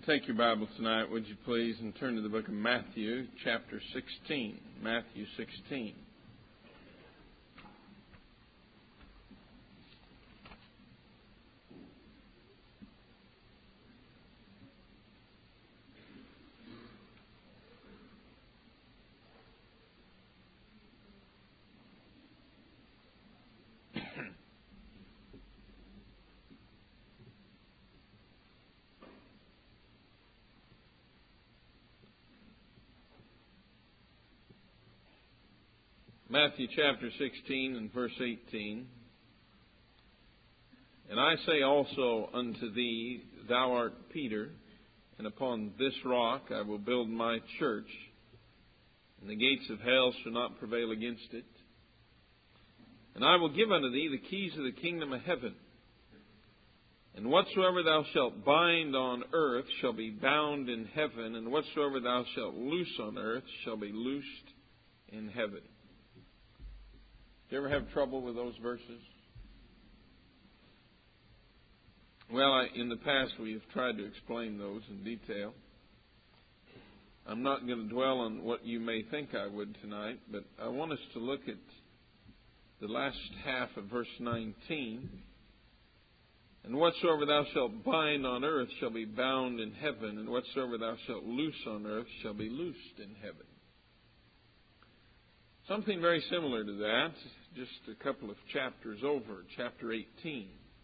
Take your Bible tonight, would you please, and turn to the book of Matthew, chapter 16. Matthew 16. Matthew chapter 16 and verse 18. And I say also unto thee, thou art Peter, and upon this rock I will build my church, and the gates of hell shall not prevail against it. And I will give unto thee the keys of the kingdom of heaven. And whatsoever thou shalt bind on earth shall be bound in heaven, and whatsoever thou shalt loose on earth shall be loosed in heaven. Do you ever have trouble with those verses? Well, in the past we have tried to explain those in detail. I'm not going to dwell on what you may think I would tonight, but I want us to look at the last half of verse 19. And whatsoever thou shalt bind on earth shall be bound in heaven, and whatsoever thou shalt loose on earth shall be loosed in heaven. Something very similar to that, just a couple of chapters over, chapter 18.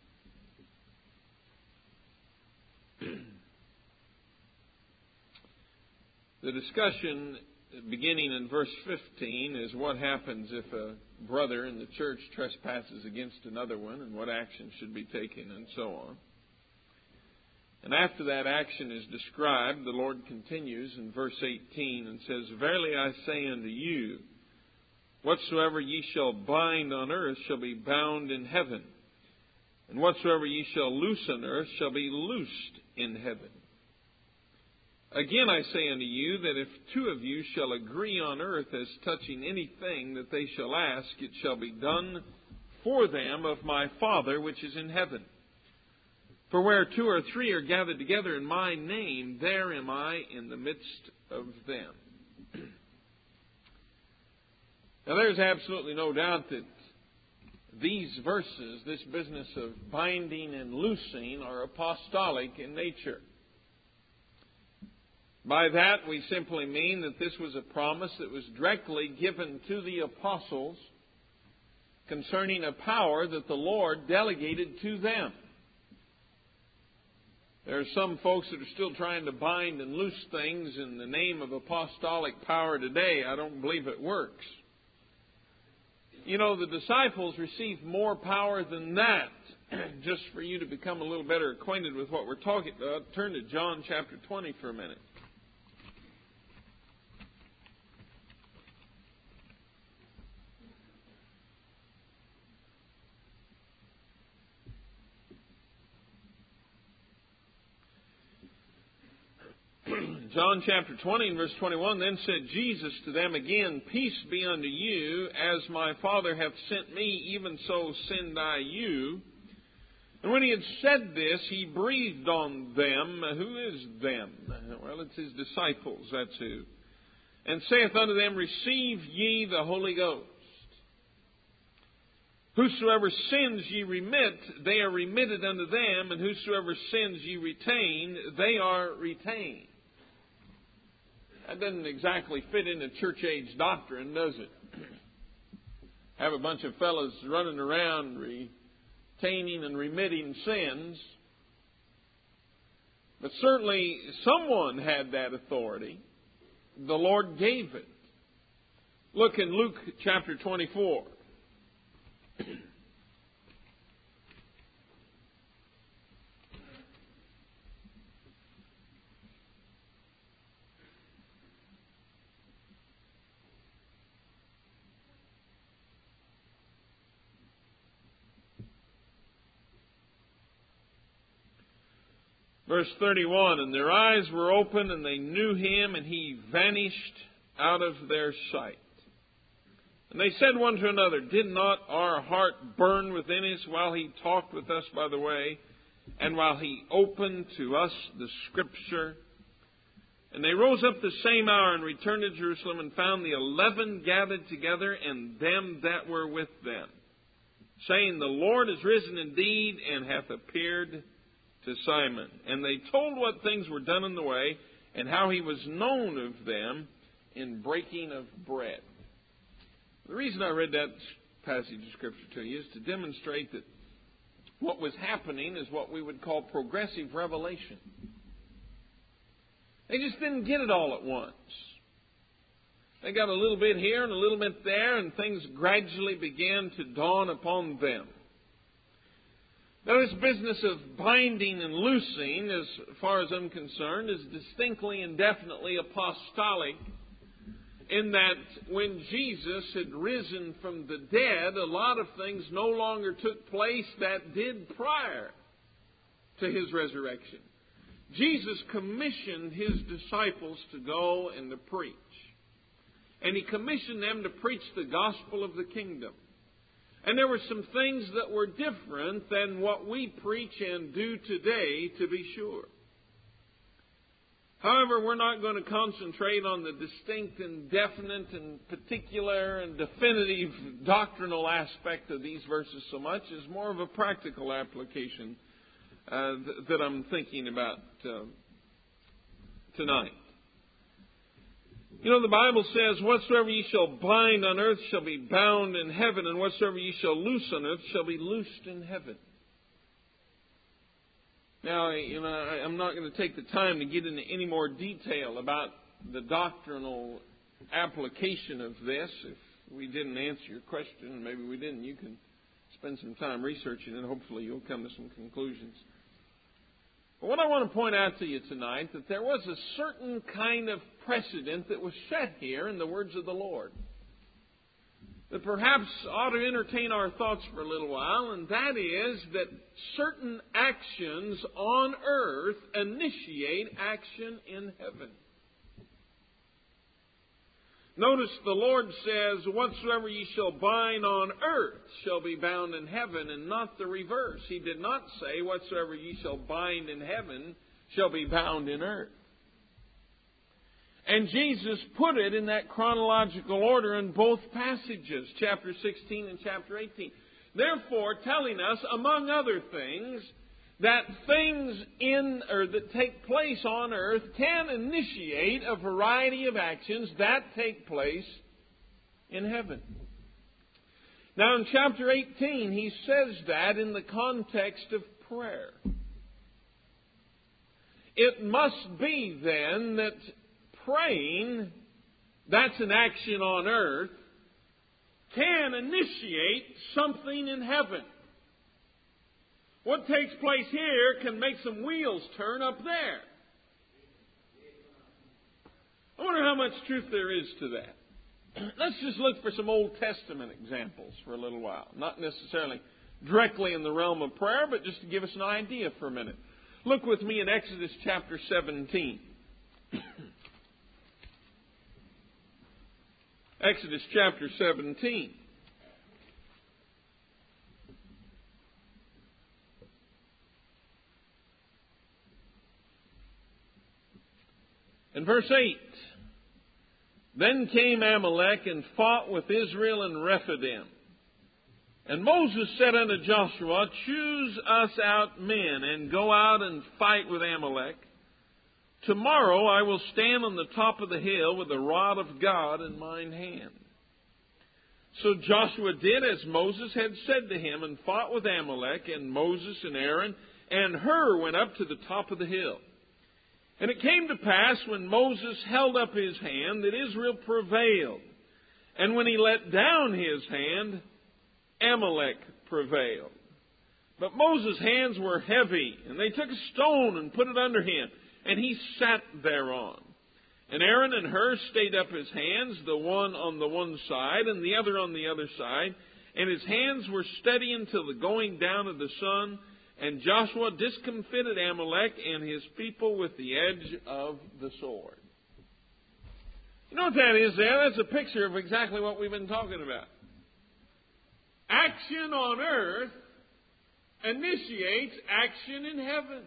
The discussion beginning in verse 15 is what happens if a brother in the church trespasses against another one, and what action should be taken, and so on. And after that action is described, the Lord continues in verse 18 and says, Verily I say unto you, whatsoever ye shall bind on earth shall be bound in heaven, and whatsoever ye shall loose on earth shall be loosed in heaven. Again I say unto you, that if two of you shall agree on earth as touching anything that they shall ask, it shall be done for them of my Father which is in heaven. For where two or three are gathered together in my name, there am I in the midst of them. Now, there's absolutely no doubt that these verses, this business of binding and loosing, are apostolic in nature. By that, we simply mean that this was a promise that was directly given to the apostles concerning a power that the Lord delegated to them. There are some folks that are still trying to bind and loose things in the name of apostolic power today. I don't believe it works. You know, the disciples received more power than that. Just for you to become a little better acquainted with what we're talking about, turn to John chapter 20 for a minute. John chapter 20 and verse 21, Then said Jesus to them again, Peace be unto you, as my Father hath sent me, even so send I you. And when he had said this, he breathed on them. Who is them? Well, it's his disciples, that's who. And saith unto them, Receive ye the Holy Ghost. Whosoever sins ye remit, they are remitted unto them, and whosoever sins ye retain, they are retained. That doesn't exactly fit into church age doctrine, does it? Have a bunch of fellows running around retaining and remitting sins. But certainly someone had that authority. The Lord gave it. Look in Luke chapter 24. Verse 31, And their eyes were open, and they knew him, and he vanished out of their sight. And they said one to another, Did not our heart burn within us while he talked with us by the way? and while he opened to us the Scripture. And they rose up the same hour and returned to Jerusalem, and found the 11 gathered together, and them that were with them, saying, The Lord is risen indeed, and hath appeared to Simon. And they told what things were done in the way, and how he was known of them in breaking of bread. The reason I read that passage of Scripture to you is to demonstrate that what was happening is what we would call progressive revelation. They just didn't get it all at once. They got a little bit here and a little bit there, and things gradually began to dawn upon them. Now, this business of binding and loosing, as far as I'm concerned, is distinctly and definitely apostolic, in that when Jesus had risen from the dead, a lot of things no longer took place that did prior to his resurrection. Jesus commissioned his disciples to go and to preach. And he commissioned them to preach the gospel of the kingdom. And there were some things that were different than what we preach and do today, to be sure. However, we're not going to concentrate on the distinct and definite and particular and definitive doctrinal aspect of these verses so much as more of a practical application that I'm thinking about tonight. You know, the Bible says, Whatsoever ye shall bind on earth shall be bound in heaven, and whatsoever ye shall loose on earth shall be loosed in heaven. Now, I'm not going to take the time to get into any more detail about the doctrinal application of this. If we didn't answer your question, and maybe we didn't, you can spend some time researching it. Hopefully you'll come to some conclusions. But what I want to point out to you tonight, that there was a certain kind of precedent that was set here in the words of the Lord, that perhaps ought to entertain our thoughts for a little while, and that is that certain actions on earth initiate action in heaven. Notice the Lord says, Whatsoever ye shall bind on earth shall be bound in heaven, and not the reverse. He did not say, Whatsoever ye shall bind in heaven shall be bound in earth. And Jesus put it in that chronological order in both passages, chapter 16 and chapter 18. Therefore, telling us, among other things, that things that take place on earth can initiate a variety of actions that take place in heaven. Now, in chapter 18, he says that in the context of prayer. It must be then that praying, that's an action on earth, can initiate something in heaven. What takes place here can make some wheels turn up there. I wonder how much truth there is to that. Let's just look for some Old Testament examples for a little while. Not necessarily directly in the realm of prayer, but just to give us an idea for a minute. Look with me in Exodus chapter 17. Exodus chapter 17. In verse 8, Then came Amalek and fought with Israel in Rephidim. And Moses said unto Joshua, Choose us out men, and go out and fight with Amalek. Tomorrow I will stand on the top of the hill with the rod of God in mine hand. So Joshua did as Moses had said to him, and fought with Amalek, and Moses and Aaron and Hur went up to the top of the hill. And it came to pass, when Moses held up his hand, that Israel prevailed. And when he let down his hand, Amalek prevailed. But Moses' hands were heavy, and they took a stone and put it under him, and he sat thereon. And Aaron and Hur stayed up his hands, the one on the one side and the other on the other side. And his hands were steady until the going down of the sun. And Joshua discomfited Amalek and his people with the edge of the sword. You know what that is there? That's a picture of exactly what we've been talking about. Action on earth initiates action in heaven.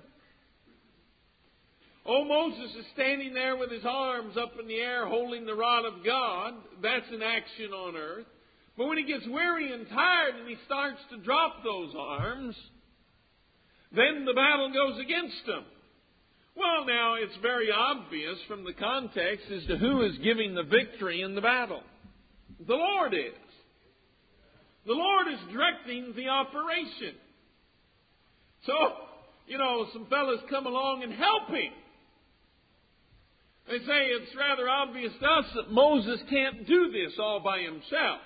Oh, Moses is standing there with his arms up in the air holding the rod of God. That's an action on earth. But when he gets weary and tired and he starts to drop those arms, then the battle goes against him. Well, now, it's very obvious from the context as to who is giving the victory in the battle. The Lord is. The Lord is directing the operation. So, some fellas come along and help him. They say it's rather obvious to us that Moses can't do this all by himself.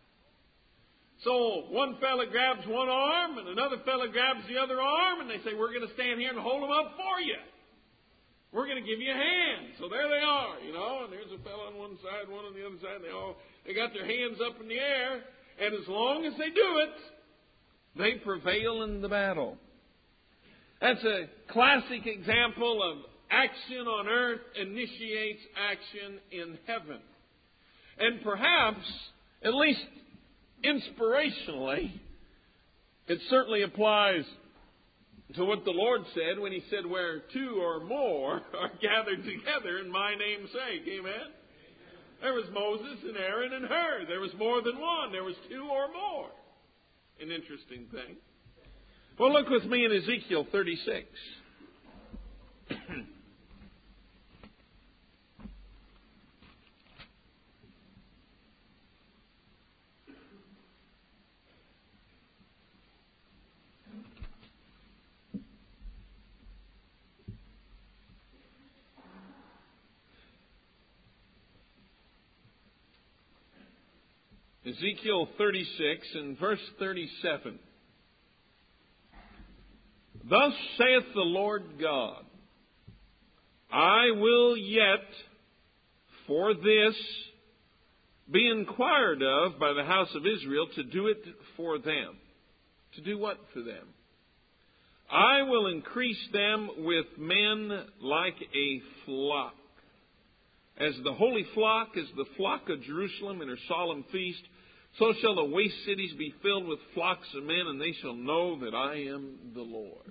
So one fella grabs one arm and another fella grabs the other arm, and they say, we're going to stand here and hold them up for you. We're going to give you a hand. So there they are, and there's a fellow on one side, one on the other side. They got their hands up in the air, and as long as they do it, they prevail in the battle. That's a classic example of action on earth initiates action in heaven. And perhaps, at least inspirationally, it certainly applies to what the Lord said when He said, where two or more are gathered together in my name's sake. Amen? There was Moses and Aaron and Hur. There was more than one. There was two or more. An interesting thing. Well, look with me in Ezekiel 36. Ezekiel 36 and verse 37. Thus saith the Lord God, I will yet for this be inquired of by the house of Israel to do it for them. To do what for them? I will increase them with men like a flock. As the holy flock is the flock of Jerusalem in her solemn feast, so shall the waste cities be filled with flocks of men, and they shall know that I am the Lord.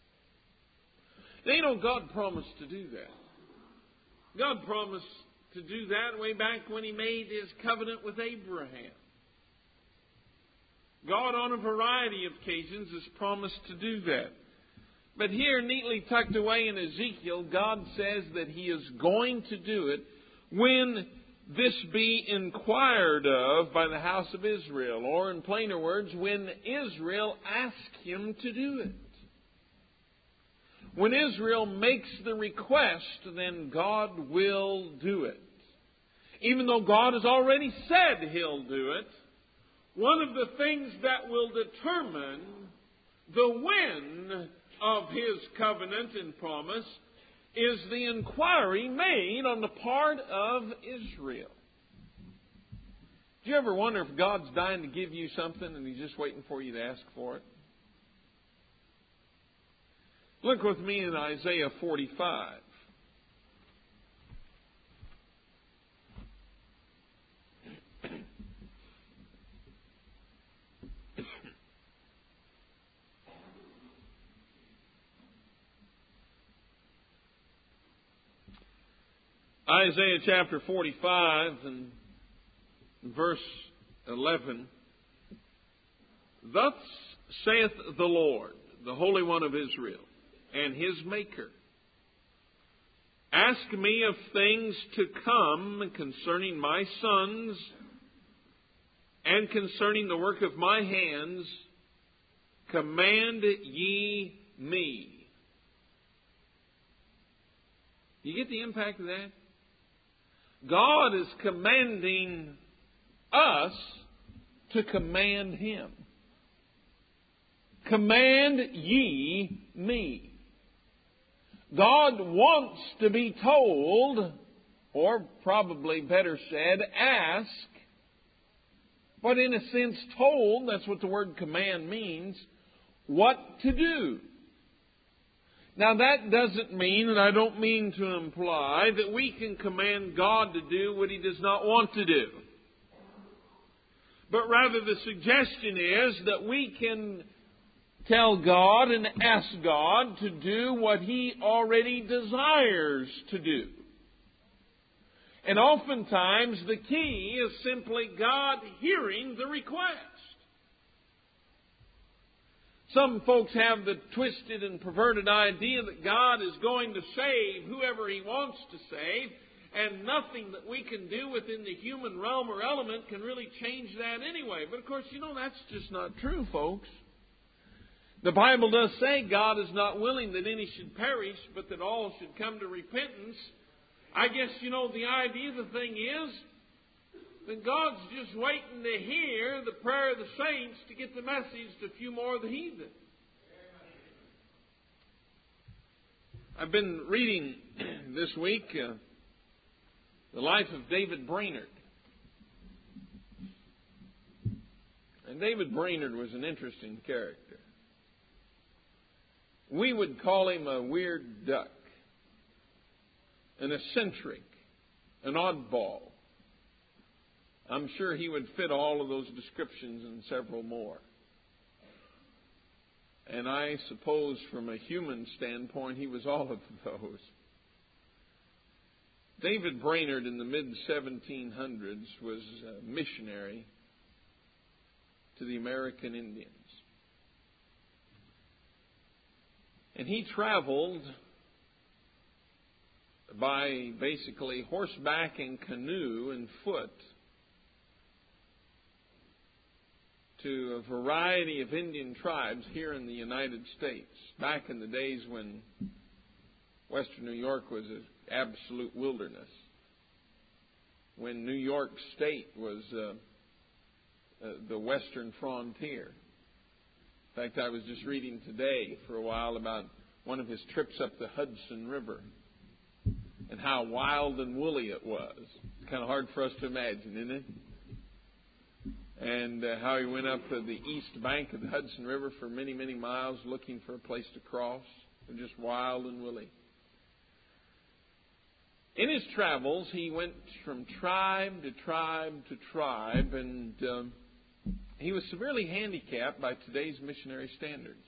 Now, God promised to do that. God promised to do that way back when He made His covenant with Abraham. God, on a variety of occasions, has promised to do that. But here, neatly tucked away in Ezekiel, God says that He is going to do it when this be inquired of by the house of Israel. Or in plainer words, when Israel asks Him to do it. When Israel makes the request, then God will do it. Even though God has already said He'll do it, one of the things that will determine the when of His covenant and promise is the inquiry made on the part of Israel. Do you ever wonder if God's dying to give you something and He's just waiting for you to ask for it? Look with me in Isaiah 45. Isaiah chapter 45 and verse 11. Thus saith the Lord, the Holy One of Israel, and His Maker. Ask me of things to come concerning my sons and concerning the work of my hands. Command ye me. You get the impact of that? God is commanding us to command Him. Command ye me. God wants to be told, or probably better said, ask, but in a sense told, that's what the word command means, what to do. Now that doesn't mean, and I don't mean to imply, that we can command God to do what He does not want to do. But rather the suggestion is that we can tell God and ask God to do what He already desires to do. And oftentimes the key is simply God hearing the request. Some folks have the twisted and perverted idea that God is going to save whoever He wants to save, and nothing that we can do within the human realm or element can really change that anyway. But of course, that's just not true, folks. The Bible does say God is not willing that any should perish, but that all should come to repentance. I guess, the idea, the thing is, that God's just waiting to hear the prayer of the saints to get the message to a few more of the heathen. I've been reading this week the life of David Brainerd. And David Brainerd was an interesting character. We would call him a weird duck, an eccentric, an oddball. I'm sure he would fit all of those descriptions and several more. And I suppose from a human standpoint, he was all of those. David Brainerd in the mid-1700s was a missionary to the American Indians. And he traveled by basically horseback and canoe and foot to a variety of Indian tribes here in the United States, back in the days when Western New York was an absolute wilderness, when New York State was the western frontier. In fact, I was just reading today for a while about one of his trips up the Hudson River and how wild and woolly it was. It's kind of hard for us to imagine, isn't it? And how he went up the east bank of the Hudson River for many, many miles looking for a place to cross. Just wild and woolly. In his travels, he went from tribe to tribe to tribe, and he was severely handicapped by today's missionary standards.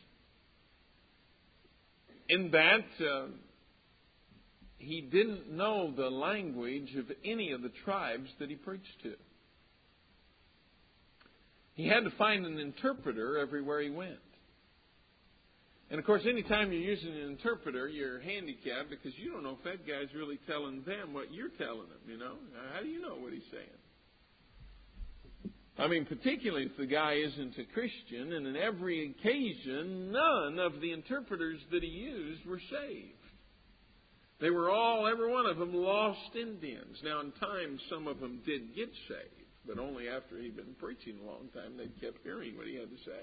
In that, he didn't know the language of any of the tribes that he preached to. He had to find an interpreter everywhere he went. And of course, anytime you're using an interpreter, you're handicapped because you don't know if that guy's really telling them what you're telling them, How do you know what he's saying? I mean, particularly if the guy isn't a Christian, and in every occasion, none of the interpreters that he used were saved. They were all, every one of them, lost Indians. Now, in time, some of them did get saved. But only after he'd been preaching a long time, they kept hearing what he had to say.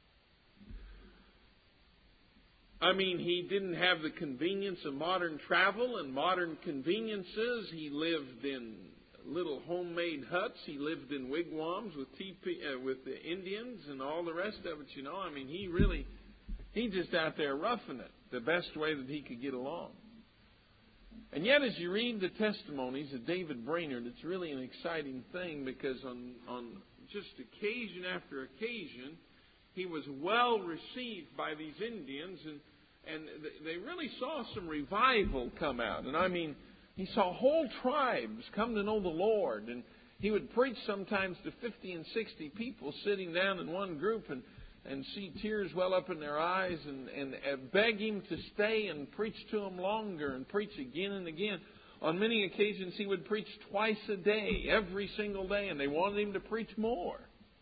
I mean, he didn't have the convenience of modern travel and modern conveniences. He lived in little homemade huts. He lived in wigwams with the Indians and all the rest of it, I mean, he just out there roughing it the best way that he could get along. And yet, as you read the testimonies of David Brainerd, it's really an exciting thing because on just occasion after occasion, he was well received by these Indians, and they really saw some revival come out. And I mean, he saw whole tribes come to know the Lord, and he would preach sometimes to 50 and 60 people sitting down in one group and see tears well up in their eyes and beg him to stay and preach to them longer and preach again and again. On many occasions, he would preach twice a day, every single day, and they wanted him to preach more.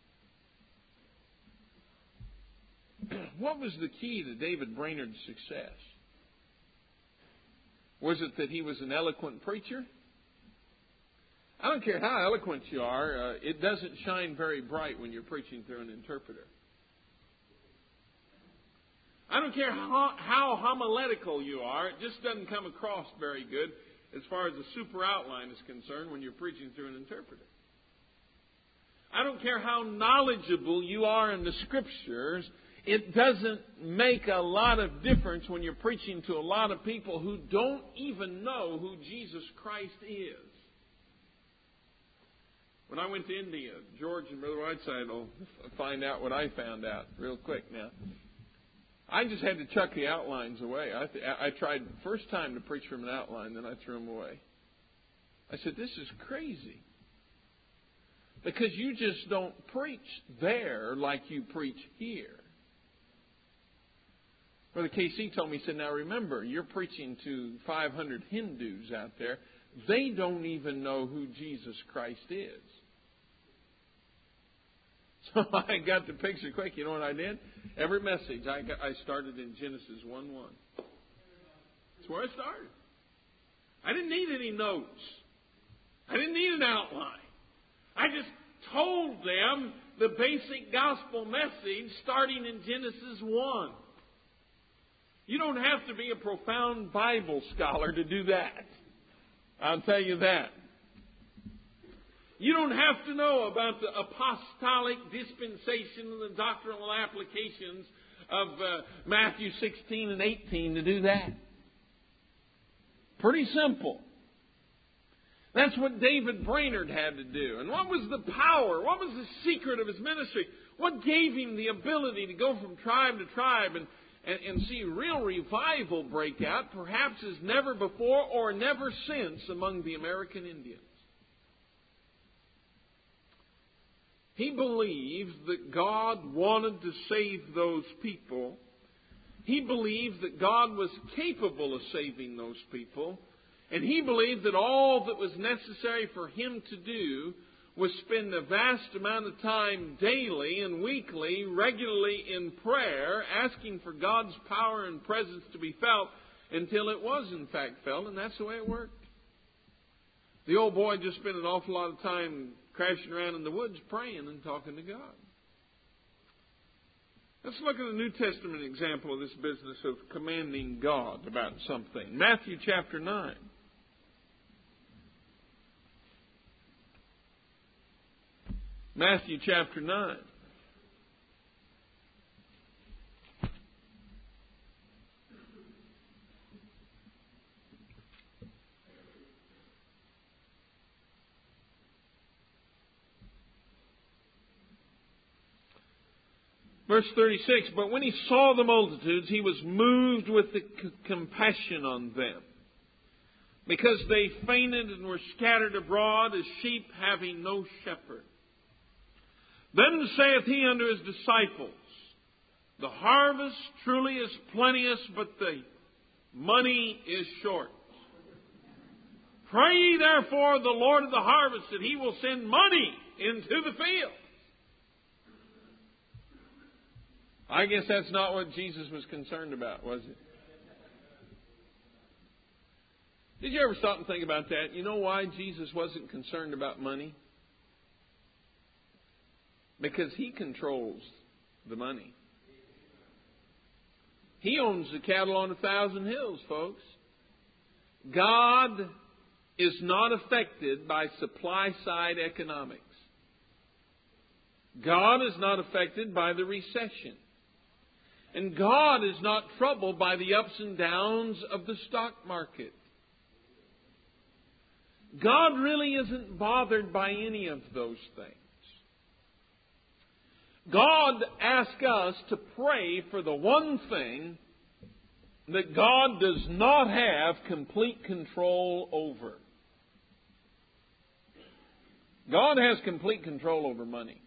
What was the key to David Brainerd's success? Was it that he was an eloquent preacher? I don't care how eloquent you are, it doesn't shine very bright when you're preaching through an interpreter. I don't care how homiletical you are, it just doesn't come across very good as far as the super outline is concerned when you're preaching through an interpreter. I don't care how knowledgeable you are in the Scriptures, it doesn't make a lot of difference when you're preaching to a lot of people who don't even know who Jesus Christ is. When I went to India, George and Brother Whiteside will find out what I found out real quick now. I just had to chuck the outlines away. I tried first time to preach from an outline, then I threw them away. I said, this is crazy. Because you just don't preach there like you preach here. Brother KC told me, he said, now remember, you're preaching to 500 Hindus out there. They don't even know who Jesus Christ is. So I got the picture quick. You know what I did? Every message I started in Genesis 1:1. That's where I started. I didn't need any notes. I didn't need an outline. I just told them the basic gospel message starting in Genesis 1. You don't have to be a profound Bible scholar to do that. I'll tell you that. You don't have to know about the apostolic dispensation and the doctrinal applications of Matthew 16 and 18 to do that. Pretty simple. That's what David Brainerd had to do. And what was the power? What was the secret of his ministry? What gave him the ability to go from tribe to tribe and see real revival break out, perhaps as never before or never since among the American Indians? He believed that God wanted to save those people. He believed that God was capable of saving those people. And he believed that all that was necessary for him to do was spend a vast amount of time daily and weekly, regularly in prayer, asking for God's power and presence to be felt until it was in fact felt. And that's the way it worked. The old boy just spent an awful lot of time crashing around in the woods praying and talking to God. Let's look at a New Testament example of this business of commanding God about something. Matthew chapter 9. Matthew chapter 9. Verse 36, but when he saw the multitudes, he was moved with the compassion on them, because they fainted and were scattered abroad as sheep having no shepherd. Then saith he unto his disciples, the harvest truly is plenteous, but the money is short. Pray ye therefore the Lord of the harvest that he will send money into the field. I guess that's not what Jesus was concerned about, was it? Did you ever stop and think about that? You know why Jesus wasn't concerned about money? Because he controls the money. He owns the cattle on 1,000 hills, folks. God is not affected by supply-side economics. God is not affected by the recession. And God is not troubled by the ups and downs of the stock market. God really isn't bothered by any of those things. God asks us to pray for the one thing that God does not have complete control over. God has complete control over money.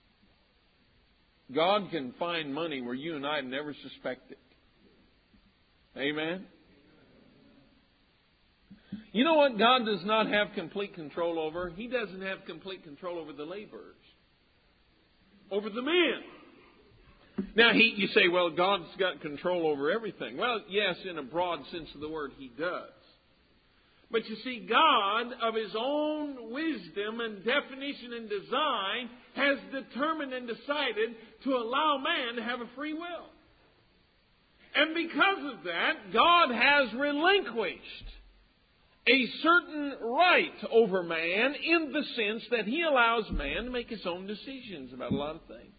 God can find money where you and I never suspect it. Amen? You know what God does not have complete control over? He doesn't have complete control over the laborers. Over the men. Now, you say, well, God's got control over everything. Well, yes, in a broad sense of the word, He does. But you see, God, of His own wisdom and definition and design, has determined and decided to allow man to have a free will. And because of that, God has relinquished a certain right over man in the sense that He allows man to make his own decisions about a lot of things.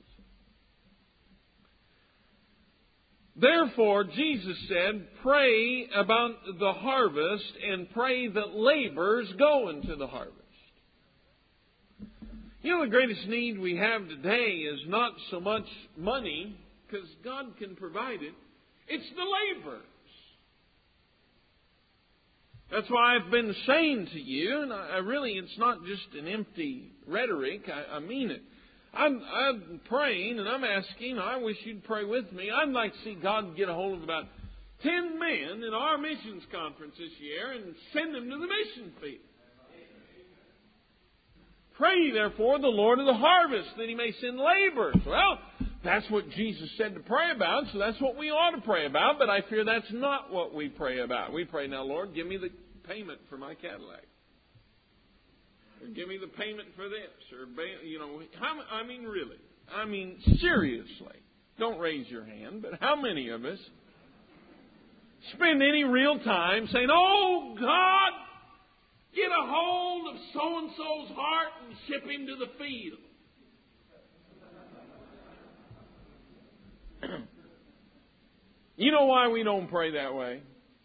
Therefore, Jesus said, pray about the harvest and pray that laborers go into the harvest. You know, the greatest need we have today is not so much money, because God can provide it. It's the laborers. That's why I've been saying to you, and I really, it's not just an empty rhetoric, I mean it. I'm praying and I'm asking, I wish you'd pray with me. I'd like to see God get a hold of about 10 men in our missions conference this year and send them to the mission field. Pray therefore the Lord of the harvest that He may send laborers. Well, that's what Jesus said to pray about, so that's what we ought to pray about, but I fear that's not what we pray about. We pray, now Lord, give me the payment for my Cadillac. Or give me the payment for this. Or, seriously. Don't raise your hand, but how many of us spend any real time saying, oh, God, get a hold of so-and-so's heart and ship him to the field? You know why we don't pray that way?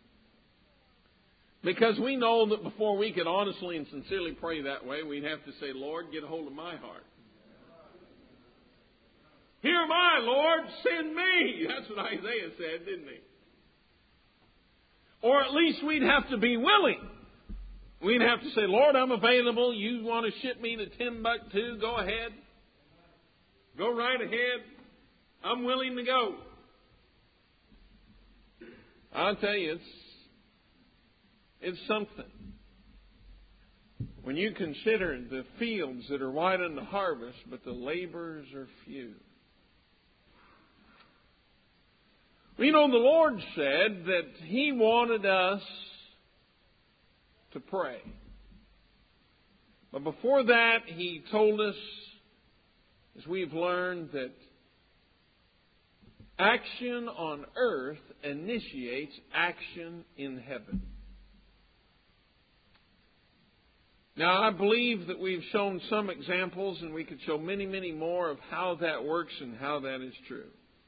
Because we know that before we could honestly and sincerely pray that way, we'd have to say, Lord, get a hold of my heart. Here am I, Lord, send me. That's what Isaiah said, didn't he? Or at least we'd have to be willing. We'd have to say, Lord, I'm available. You want to ship me to Timbuktu? Go ahead. Go right ahead. I'm willing to go. I'll tell you, it's something. When you consider the fields that are white unto harvest, but the laborers are few. We know the Lord said that He wanted us to pray. But before that, He told us, as we've learned, that action on earth initiates action in heaven. Now, I believe that we've shown some examples, and we could show many, many more of how that works and how that is true.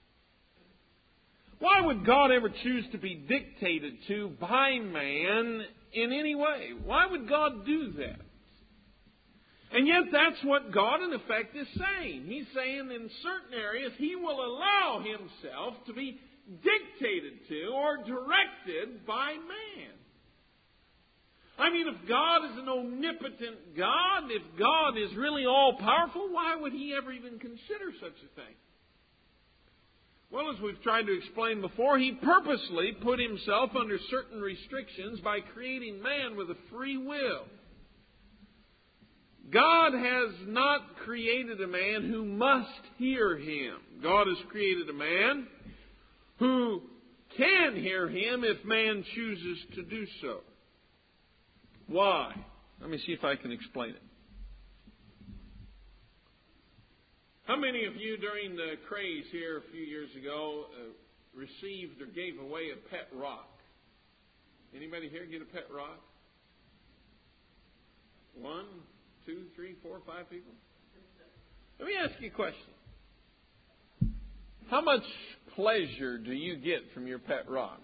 Why would God ever choose to be dictated to by man in any way? Why would God do that? And yet that's what God in effect is saying. He's saying in certain areas He will allow Himself to be dictated to or directed by man. I mean, if God is an omnipotent God, if God is really all-powerful, why would He ever even consider such a thing? Well, as we've tried to explain before, He purposely put Himself under certain restrictions by creating man with a free will. God has not created a man who must hear Him. God has created a man who can hear Him if man chooses to do so. Why? Let me see if I can explain it. How many of you during the craze here a few years ago received or gave away a pet rock? Anybody here get a pet rock? 1, 2, 3, 4, 5 people? Let me ask you a question. How much pleasure do you get from your pet rock?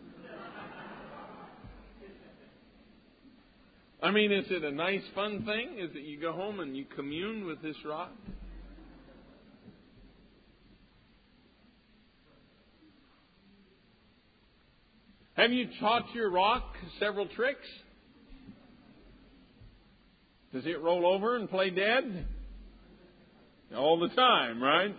I mean, is it a nice, fun thing? Is it you go home and you commune with this rock? Have you taught your rock several tricks? Does it roll over and play dead? All the time, right?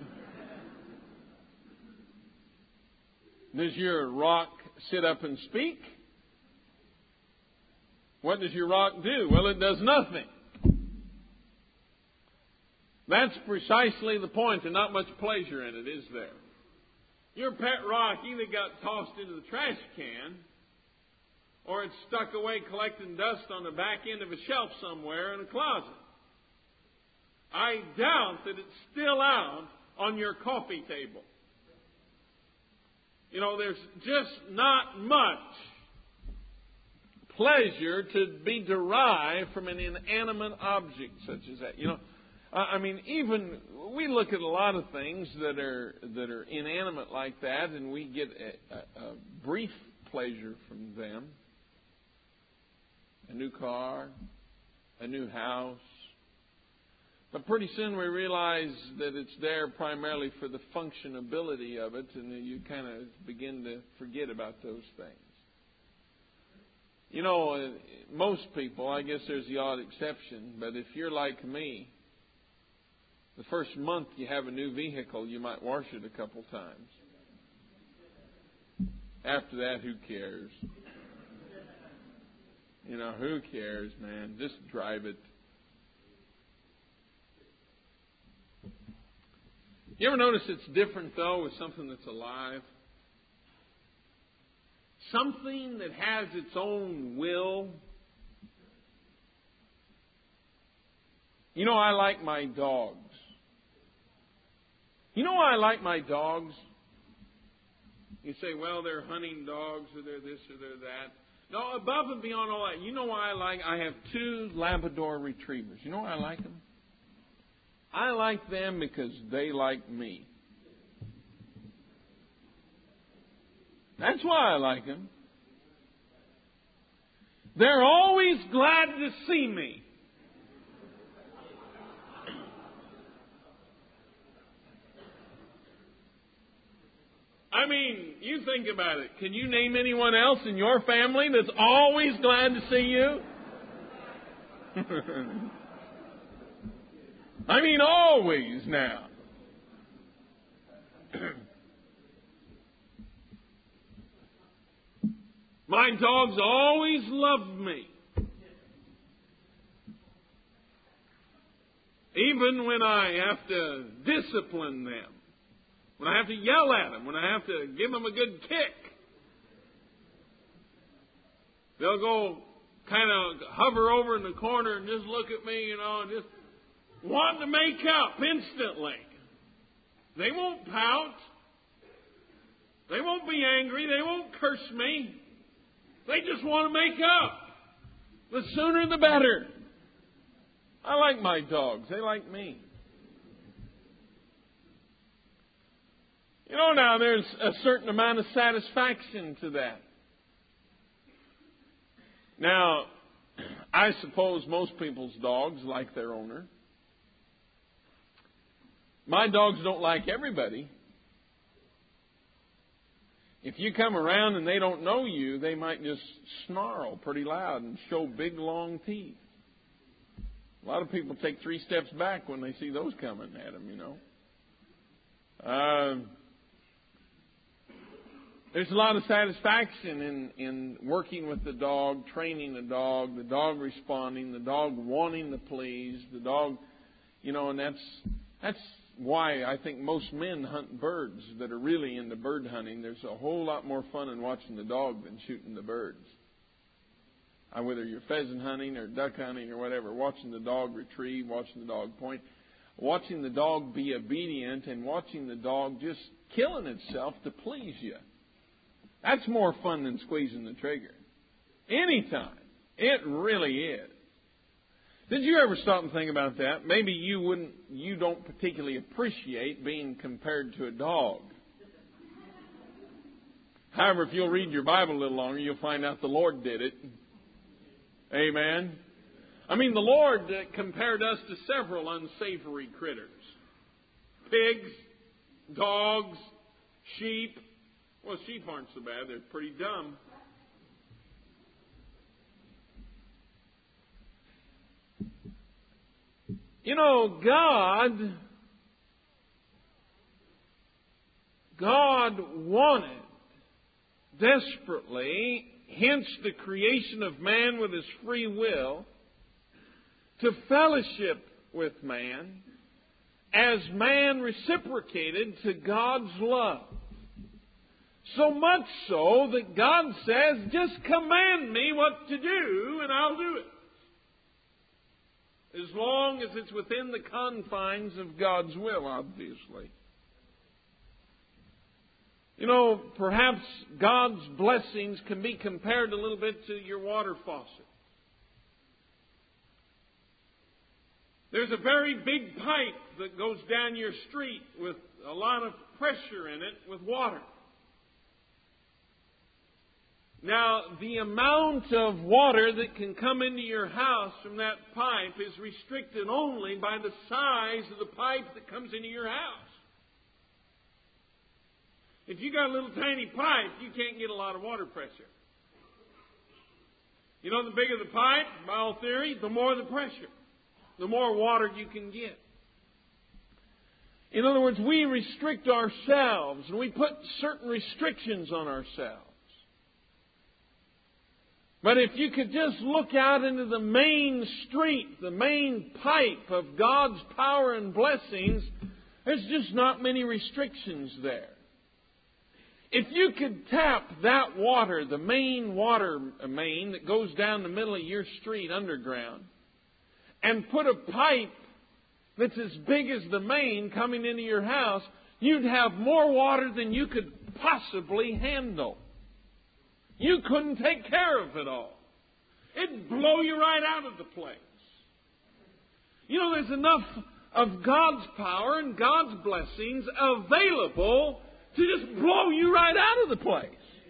Does your rock sit up and speak? What does your rock do? Well, it does nothing. That's precisely the point, and not much pleasure in it, is there? Your pet rock either got tossed into the trash can, or it's stuck away collecting dust on the back end of a shelf somewhere in a closet. I doubt that it's still out on your coffee table. You know, there's just not much pleasure to be derived from an inanimate object such as that. You know, I mean, even we look at a lot of things that are inanimate like that, and we get a brief pleasure from them. A new car, a new house. But pretty soon we realize that it's there primarily for the functionability of it, and you kind of begin to forget about those things. You know, most people, I guess there's the odd exception, but if you're like me, the first month you have a new vehicle, you might wash it a couple times. After that, who cares? You know, who cares, man? Just drive it. You ever notice it's different, though, with something that's alive? Something that has its own will. You know, I like my dogs. You know why I like my dogs? You say, well, they're hunting dogs, or they're this, or they're that. No, above and beyond all that, you know why I have 2 Labrador retrievers. You know why I like them? I like them because they like me. That's why I like them. They're always glad to see me. I mean, you think about it. Can you name anyone else in your family that's always glad to see you? I mean, always now. My dogs always love me. Even when I have to discipline them. When I have to yell at them. When I have to give them a good kick. They'll go kind of hover over in the corner and just look at me, you know, and just want to make up instantly. They won't pout. They won't be angry. They won't curse me. They just want to make up. The sooner the better. I like my dogs. They like me. You know, now there's a certain amount of satisfaction to that. Now, I suppose most people's dogs like their owner. My dogs don't like everybody. If you come around and they don't know you, they might just snarl pretty loud and show big, long teeth. A lot of people take 3 steps back when they see those coming at them, you know. There's a lot of satisfaction in working with the dog, training the dog responding, the dog wanting to please, the dog, you know, and that's why I think most men hunt birds that are really into bird hunting. There's a whole lot more fun in watching the dog than shooting the birds. Whether you're pheasant hunting or duck hunting or whatever, watching the dog retrieve, watching the dog point, watching the dog be obedient, and watching the dog just killing itself to please you. That's more fun than squeezing the trigger. Anytime. It really is. Did you ever stop and think about that? Maybe you don't particularly appreciate being compared to a dog. However, if you'll read your Bible a little longer, you'll find out the Lord did it. Amen. I mean, the Lord compared us to several unsavory critters. Pigs, dogs, sheep. Well, sheep aren't so bad. They're pretty dumb. You know, God wanted desperately, hence the creation of man with his free will, to fellowship with man as man reciprocated to God's love. So much so that God says, just command me what to do and I'll do it. As long as it's within the confines of God's will, obviously. You know, perhaps God's blessings can be compared a little bit to your water faucet. There's a very big pipe that goes down your street with a lot of pressure in it with water. Now, the amount of water that can come into your house from that pipe is restricted only by the size of the pipe that comes into your house. If you got a little tiny pipe, you can't get a lot of water pressure. You know, the bigger the pipe, by all theory, the more the pressure, the more water you can get. In other words, we restrict ourselves, and we put certain restrictions on ourselves. But if you could just look out into the main street, the main pipe of God's power and blessings, there's just not many restrictions there. If you could tap that water, the main water main that goes down the middle of your street underground, and put a pipe that's as big as the main coming into your house, you'd have more water than you could possibly handle. You couldn't take care of it all. It'd blow you right out of the place. You know, there's enough of God's power and God's blessings available to just blow you right out of the place.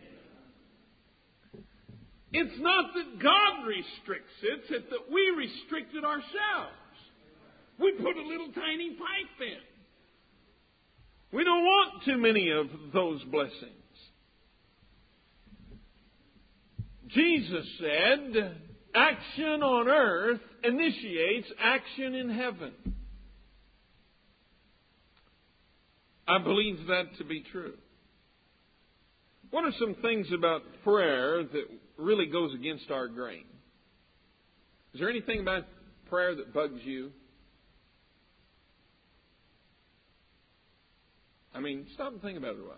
It's not that God restricts it, it's that we restrict it ourselves. We put a little tiny pipe in. We don't want too many of those blessings. Jesus said, action on earth initiates action in heaven. I believe that to be true. What are some things about prayer that really goes against our grain? Is there anything about prayer that bugs you? I mean, stop and think about it a while.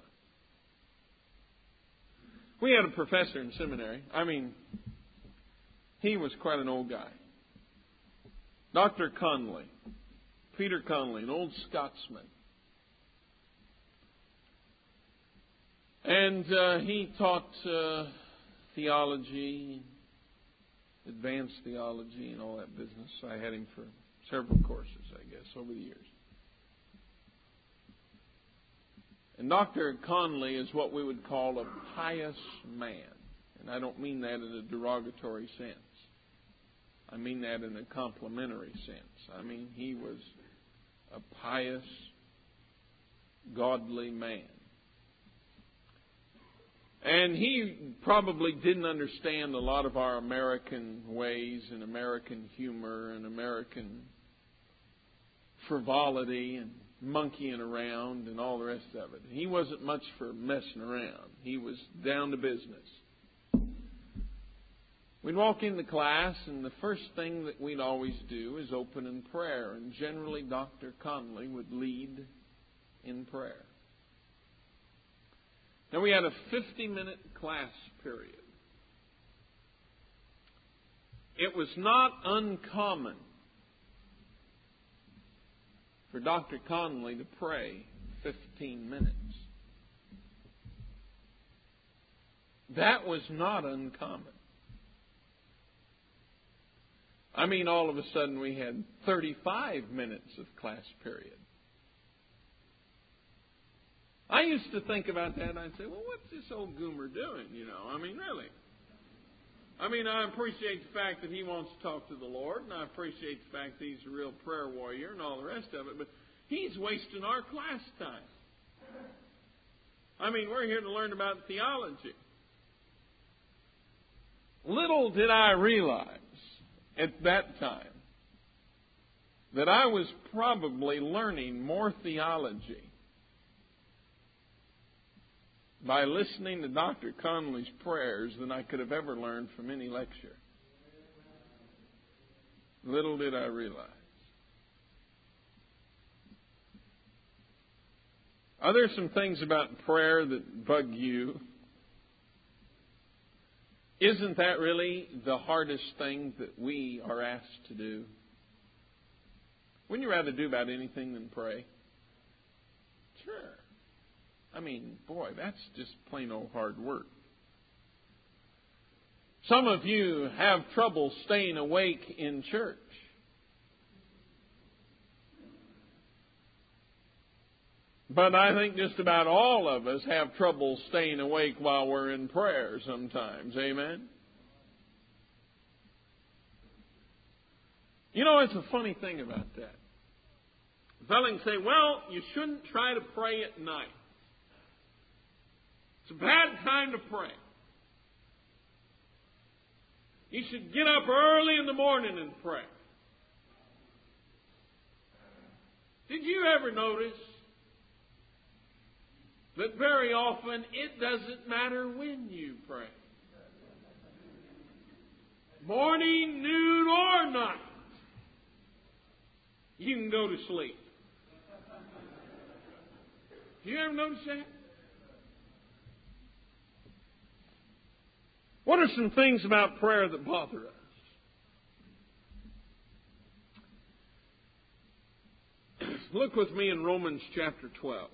We had a professor in seminary. I mean, he was quite an old guy. Dr. Conley, Peter Conley, an old Scotsman. And he taught theology, advanced theology, and all that business. I had him for several courses, I guess, over the years. And Dr. Conley is what we would call a pious man. And I don't mean that in a derogatory sense. I mean that in a complimentary sense. I mean, he was a pious, godly man. And he probably didn't understand a lot of our American ways and American humor and American frivolity and monkeying around and all the rest of it. He wasn't much for messing around. He was down to business. We'd walk into class, and the first thing that we'd always do is open in prayer. And generally, Dr. Conley would lead in prayer. Now, we had a 50-minute class period. It was not uncommon for Dr. Conley to pray 15 minutes. That was not uncommon. I mean, all of a sudden we had 35 minutes of class period. I used to think about that and I'd say, well, what's this old goomer doing, you know? I mean, really. I mean, I appreciate the fact that he wants to talk to the Lord, and I appreciate the fact that he's a real prayer warrior and all the rest of it, but he's wasting our class time. I mean, we're here to learn about theology. Little did I realize at that time that I was probably learning more theology by listening to Dr. Conley's prayers than I could have ever learned from any lecture. Little did I realize. Are there some things about prayer that bug you? Isn't that really the hardest thing that we are asked to do? Wouldn't you rather do about anything than pray? Sure. I mean, boy, that's just plain old hard work. Some of you have trouble staying awake in church. But I think just about all of us have trouble staying awake while we're in prayer sometimes. Amen? You know, it's a funny thing about that. A fellow can say, well, you shouldn't try to pray at night. It's a bad time to pray. You should get up early in the morning and pray. Did you ever notice that very often it doesn't matter when you pray? Morning, noon, or night. You can go to sleep. Do you ever notice that? What are some things about prayer that bother us? Look with me in Romans chapter 12.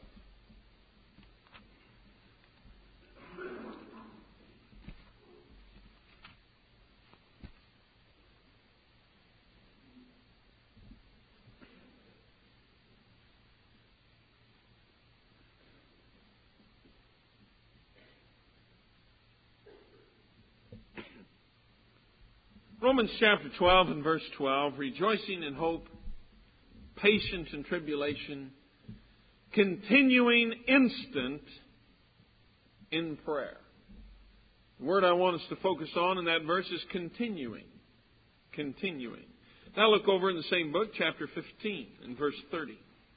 Romans chapter 12 and verse 12, rejoicing in hope, patient in tribulation, continuing instant in prayer. The word I want us to focus on in that verse is continuing. Continuing. Now look over in the same book, chapter 15 and verse 30.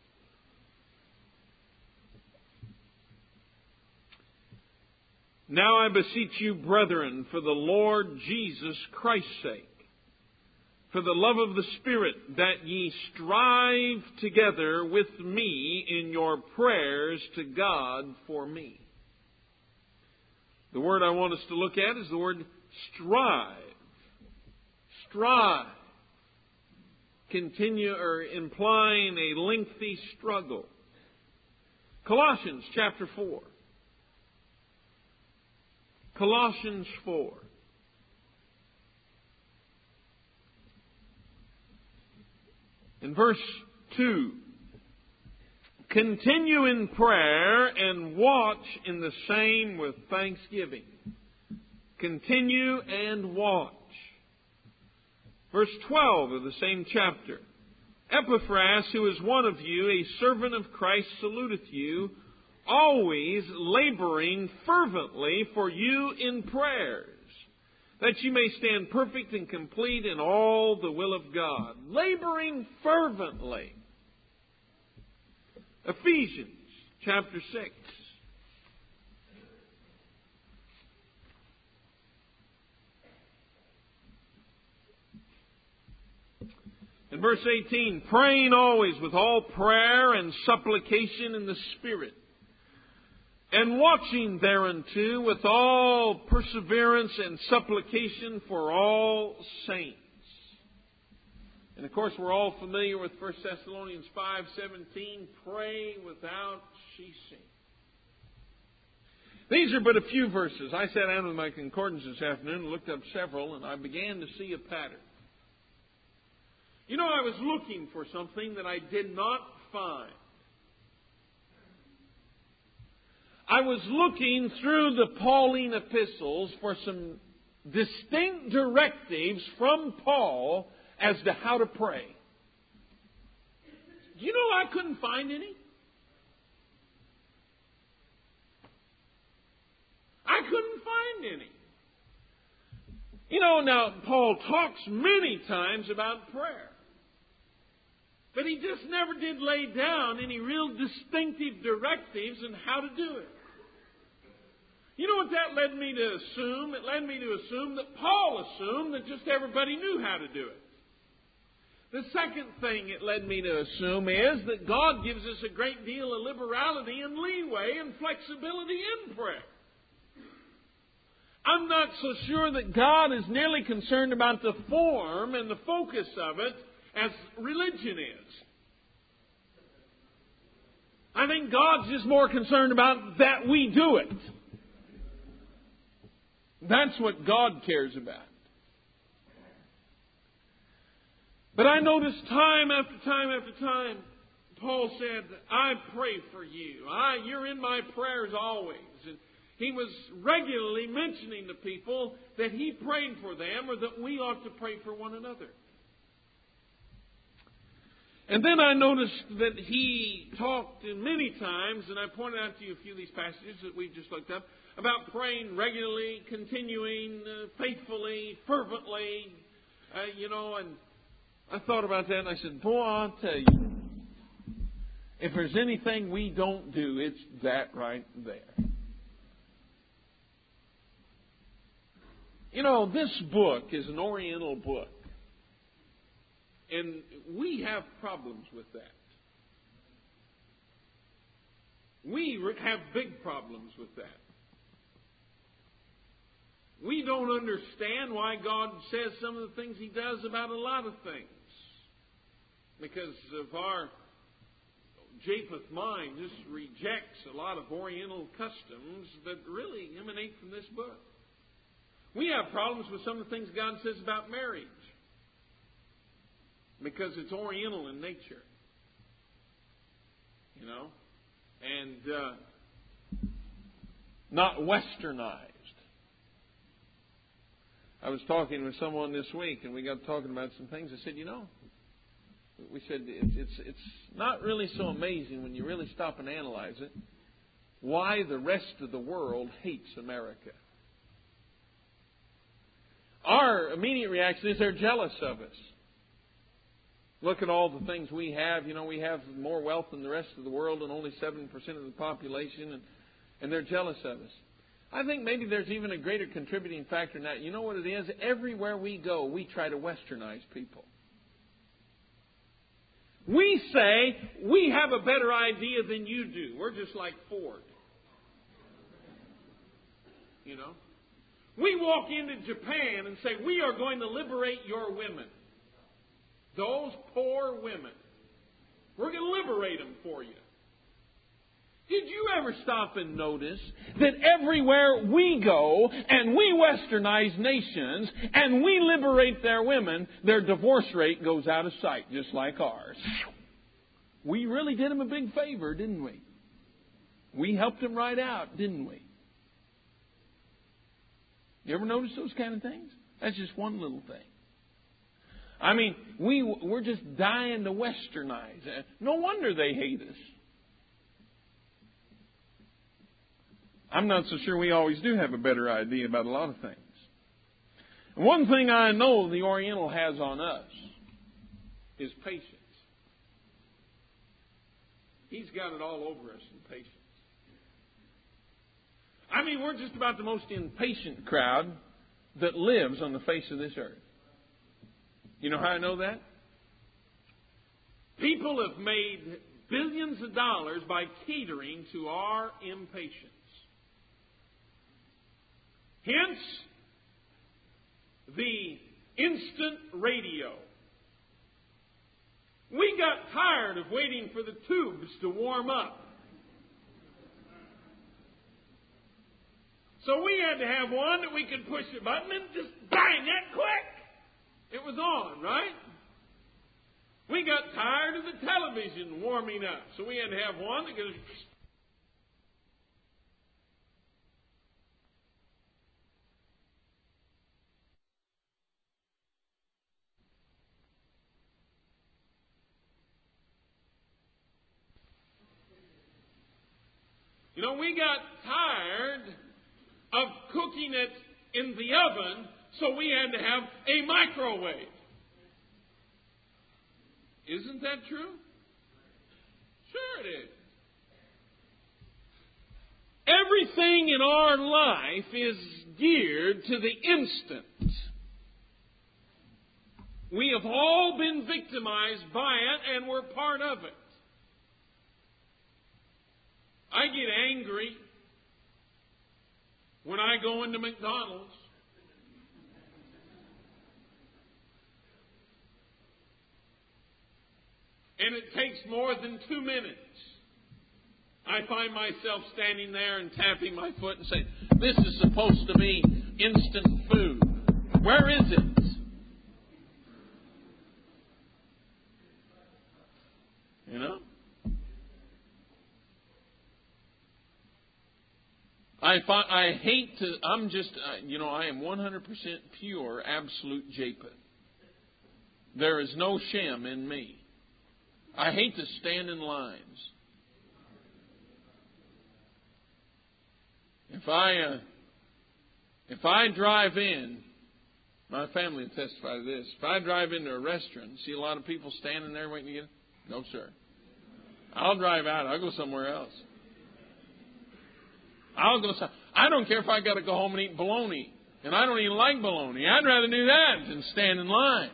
Now I beseech you, brethren, for the Lord Jesus Christ's sake, for the love of the Spirit, that ye strive together with me in your prayers to God for me. The word I want us to look at is the word strive. Strive. Continue, or implying a lengthy struggle. Colossians chapter 4. Colossians 4. In verse 2, continue in prayer and watch in the same with thanksgiving. Continue and watch. Verse 12 of the same chapter. Epaphras, who is one of you, a servant of Christ, saluteth you, always laboring fervently for you in prayers, that you may stand perfect and complete in all the will of God. Laboring fervently. Ephesians chapter 6. In verse 18, praying always with all prayer and supplication in the Spirit, and watching thereunto with all perseverance and supplication for all saints. And of course, we're all familiar with 1 Thessalonians 5:17, pray without ceasing. These are but a few verses. I sat down with my concordance this afternoon and looked up several, and I began to see a pattern. You know, I was looking for something that I did not find. I was looking through the Pauline epistles for some distinct directives from Paul as to how to pray. Do you know I couldn't find any? I couldn't find any. You know, now, Paul talks many times about prayer. But he just never did lay down any real distinctive directives on how to do it. You know what that led me to assume? It led me to assume that Paul assumed that just everybody knew how to do it. The second thing it led me to assume is that God gives us a great deal of liberality and leeway and flexibility in prayer. I'm not so sure that God is nearly concerned about the form and the focus of it as religion is. I think God's just more concerned about that we do it. That's what God cares about. But I notice time after time after time, Paul said, I pray for you. You're in my prayers always. And he was regularly mentioning to people that he prayed for them or that we ought to pray for one another. And then I noticed that he talked many times, and I pointed out to you a few of these passages that we've just looked up, about praying regularly, continuing, faithfully, fervently, and I thought about that and I said, boy, I'll tell you, if there's anything we don't do, it's that right there. This book is an Oriental book. And we have problems with that. We have big problems with that. We don't understand why God says some of the things He does about a lot of things. Because of our Japheth mind just rejects a lot of Oriental customs that really emanate from this book. We have problems with some of the things God says about marriage. Because it's Oriental in nature. And not Westernized. I was talking with someone this week, and we got talking about some things. I said, we said it's not really so amazing when you really stop and analyze it, why the rest of the world hates America. Our immediate reaction is they're jealous of us. Look at all the things we have. We have more wealth than the rest of the world and only 7% of the population, and they're jealous of us. I think maybe there's even a greater contributing factor in that. You know what it is? Everywhere we go, we try to Westernize people. We say, we have a better idea than you do. We're just like Ford. We walk into Japan and say, we are going to liberate your women. Those poor women. We're going to liberate them for you. Did you ever stop and notice that everywhere we go and we Westernize nations and we liberate their women, their divorce rate goes out of sight, just like ours? We really did them a big favor, didn't we? We helped them right out, didn't we? You ever notice those kind of things? That's just one little thing. I mean, we're just dying to Westernize. No wonder they hate us. I'm not so sure we always do have a better idea about a lot of things. One thing I know the Oriental has on us is patience. He's got it all over us in patience. I mean, we're just about the most impatient crowd that lives on the face of this earth. You know how I know that? People have made billions of dollars by catering to our impatience. Hence, the instant radio. We got tired of waiting for the tubes to warm up. So we had to have one that we could push a button and just bang, that quick. It was on, right? We got tired of the television warming up. So we had to have one that goes... we got tired of cooking it in the oven, so we had to have a microwave. Isn't that true? Sure it is. Everything in our life is geared to the instant. We have all been victimized by it, and we're part of it. I get angry when I go into McDonald's. And it takes more than 2 minutes. I find myself standing there and tapping my foot and saying, this is supposed to be instant food. Where is it? I hate to, I am 100% pure, absolute Japheth. There is no Shem in me. I hate to stand in lines. If I drive in, my family will testify to this. If I drive into a restaurant and see a lot of people standing there waiting to get, no, sir. I'll drive out. I'll go somewhere else. I don't care if I got to go home and eat bologna, and I don't even like bologna. I'd rather do that than stand in line.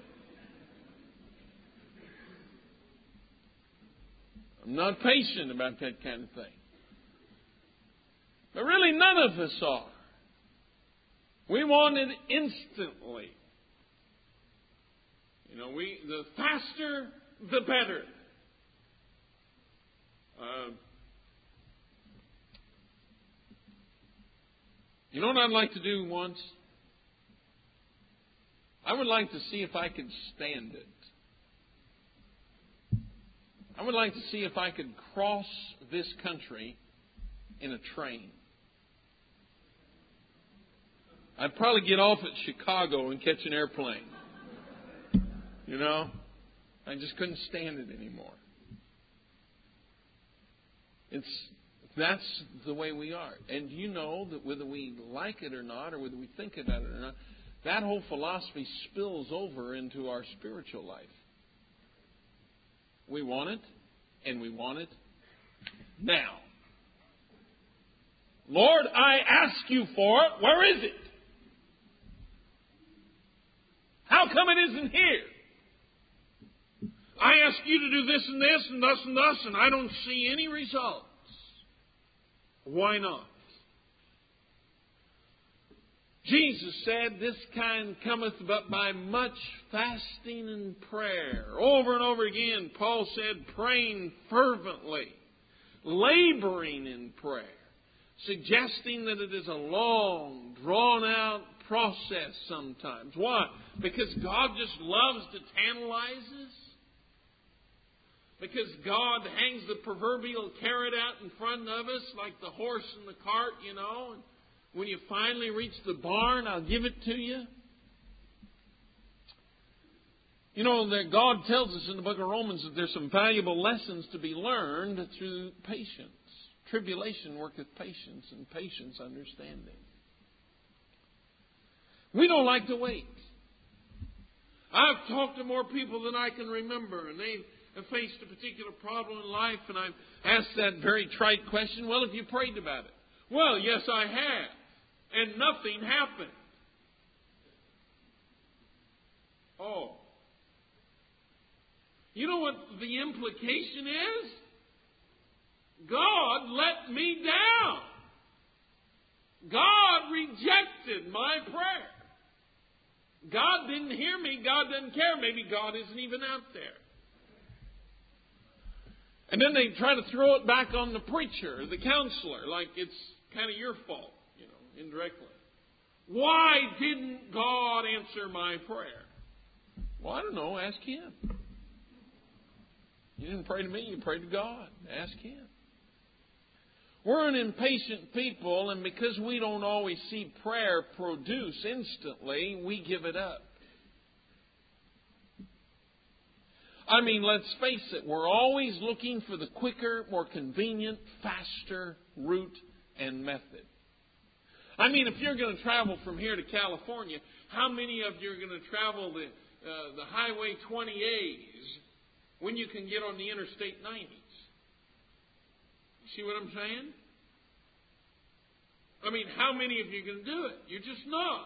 I'm not patient about that kind of thing. But really, none of us are. We want it instantly. The faster, the better. You know what I'd like to do once? I would like to see if I could stand it. I would like to see if I could cross this country in a train. I'd probably get off at Chicago and catch an airplane. I just couldn't stand it anymore. That's the way we are. And you know that whether we like it or not, or whether we think about it or not, that whole philosophy spills over into our spiritual life. We want it, and we want it now. Lord, I ask you for it. Where is it? How come it isn't here? I ask you to do this and this and thus and thus, and I don't see any results. Why not? Jesus said, this kind cometh but by much fasting and prayer. Over and over again, Paul said, praying fervently, laboring in prayer, suggesting that it is a long, drawn-out process sometimes. Why? Because God just loves to tantalize us? Because God hangs the proverbial carrot out in front of us like the horse in the cart, and when you finally reach the barn, I'll give it to you. That God tells us in the book of Romans that there's some valuable lessons to be learned through patience. Tribulation worketh patience, and patience understanding. We don't like to wait. I've talked to more people than I can remember, and they've faced a particular problem in life, and I've asked that very trite question, well, have you prayed about it? Well, yes, I have. And nothing happened. Oh. You know what the implication is? God let me down. God rejected my prayer. God didn't hear me. God doesn't care. Maybe God isn't even out there. And then they try to throw it back on the preacher, the counselor, like it's kind of your fault, indirectly. Why didn't God answer my prayer? Well, I don't know. Ask Him. You didn't pray to me. You prayed to God. Ask Him. We're an impatient people, and because we don't always see prayer produce instantly, we give it up. Let's face it, we're always looking for the quicker, more convenient, faster route and method. If you're going to travel from here to California, how many of you are going to travel the Highway 20As when you can get on the Interstate 90s? See what I'm saying? How many of you are going to do it? You're just not.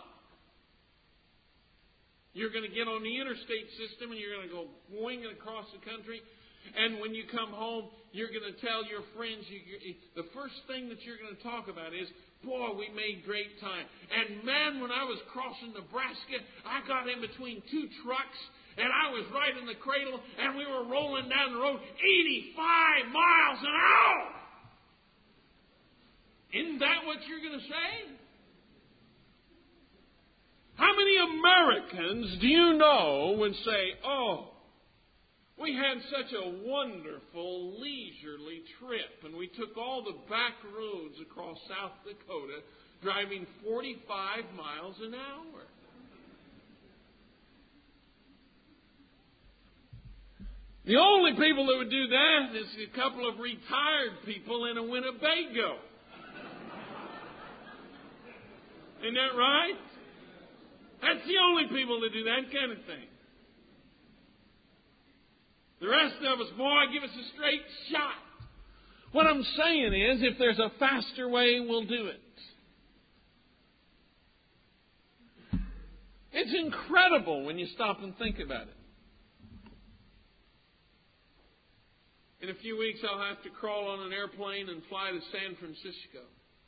You're going to get on the interstate system and you're going to go winging across the country. And when you come home, you're going to tell your friends, the first thing that you're going to talk about is, boy, we made great time. And man, when I was crossing Nebraska, I got in between two trucks and I was right in the cradle and we were rolling down the road 85 miles an hour. Isn't that what you're going to say? How many Americans do you know would say, oh, We had such a wonderful, leisurely trip, and we took all the back roads across South Dakota, driving 45 miles an hour. The only people that would do that is a couple of retired people in a Winnebago. Isn't that right? That's the only people that do that kind of thing. The rest of us, boy, give us a straight shot. What I'm saying is, if there's a faster way, we'll do it. It's incredible when you stop and think about it. In a few weeks, I'll have to crawl on an airplane and fly to San Francisco.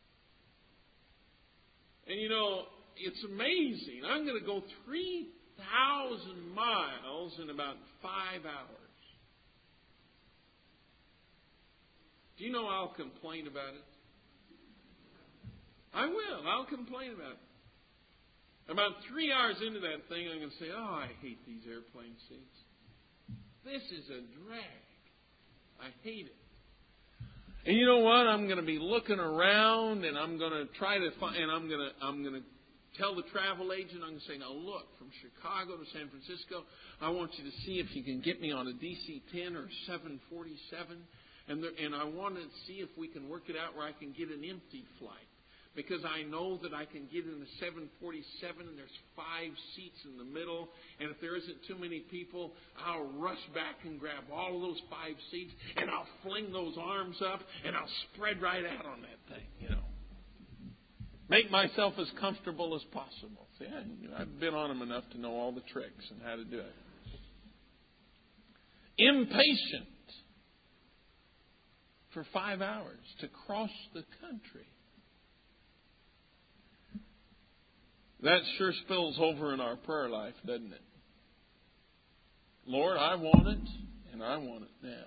And you know, it's amazing. I'm going to go 3,000 miles in about 5 hours. Do you know I'll complain about it? I will. I'll complain about it. About 3 hours into that thing, I'm going to say, oh, I hate these airplane seats. This is a drag. I hate it. And you know what? I'm going to be looking around, and I'm going to try to find, and I'm going to tell the travel agent, I'm going to say, now look, from Chicago to San Francisco, I want you to see if you can get me on a DC-10 or 747, and I want to see if we can work it out where I can get an empty flight. Because I know that I can get in the 747 and there's 5 seats in the middle. And if there isn't too many people, I'll rush back and grab all of those 5 seats. And I'll fling those arms up and I'll spread right out on that thing, you know. Make myself as comfortable as possible. See, I've been on them enough to know all the tricks and how to do it. Impatient for 5 hours to cross the country. That sure spills over in our prayer life, doesn't it? Lord, I want it, and I want it now.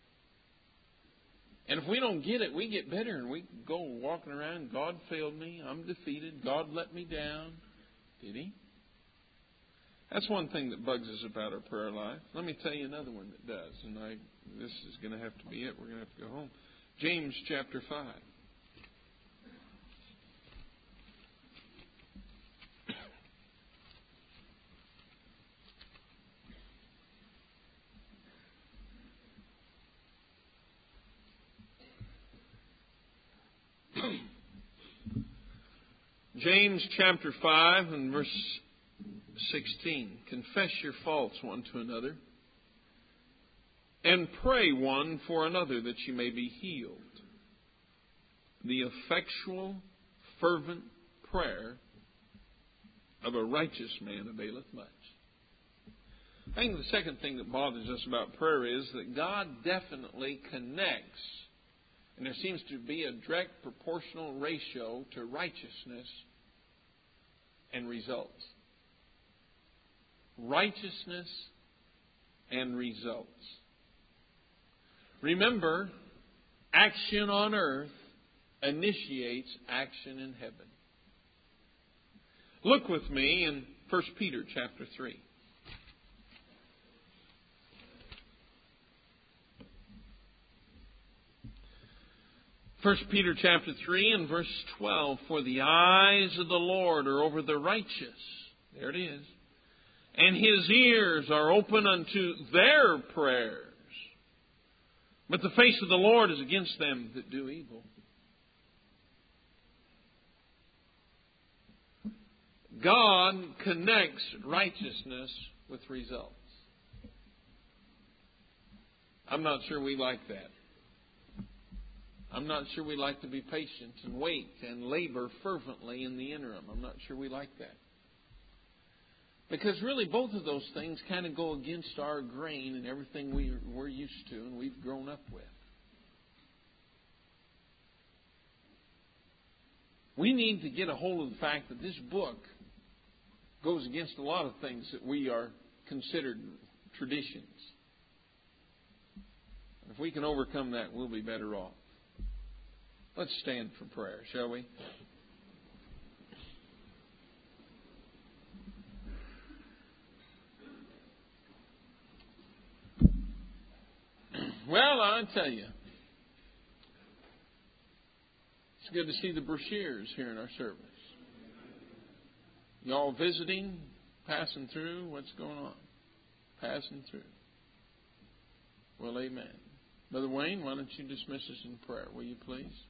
And if we don't get it, we get bitter, and we go walking around, God failed me, I'm defeated, God let me down. Did He? That's one thing that bugs us about our prayer life. Let me tell you another one that does, and this is going to have to be it. We're going to have to go home. James chapter 5. James chapter 5 and verse 16. Confess your faults one to another, and pray one for another that you may be healed. The effectual, fervent prayer of a righteous man availeth much. I think the second thing that bothers us about prayer is that God definitely connects, and there seems to be a direct proportional ratio to righteousness and results. Righteousness and results. Remember, action on earth initiates action in heaven. Look with me in 1 Peter chapter 3. 1 Peter chapter 3 and verse 12. For the eyes of the Lord are over the righteous. There it is. And His ears are open unto their prayers. But the face of the Lord is against them that do evil. God connects righteousness with results. I'm not sure we like that. I'm not sure we like to be patient and wait and labor fervently in the interim. I'm not sure we like that. Because really both of those things kind of go against our grain and everything we're used to and we've grown up with. We need to get a hold of the fact that this book goes against a lot of things that we are considered traditions. If we can overcome that, we'll be better off. Let's stand for prayer, shall we? I tell you, it's good to see the brochures here in our service. Y'all visiting, passing through, what's going on? Passing through. Well, amen. Brother Wayne, why don't you dismiss us in prayer, will you please?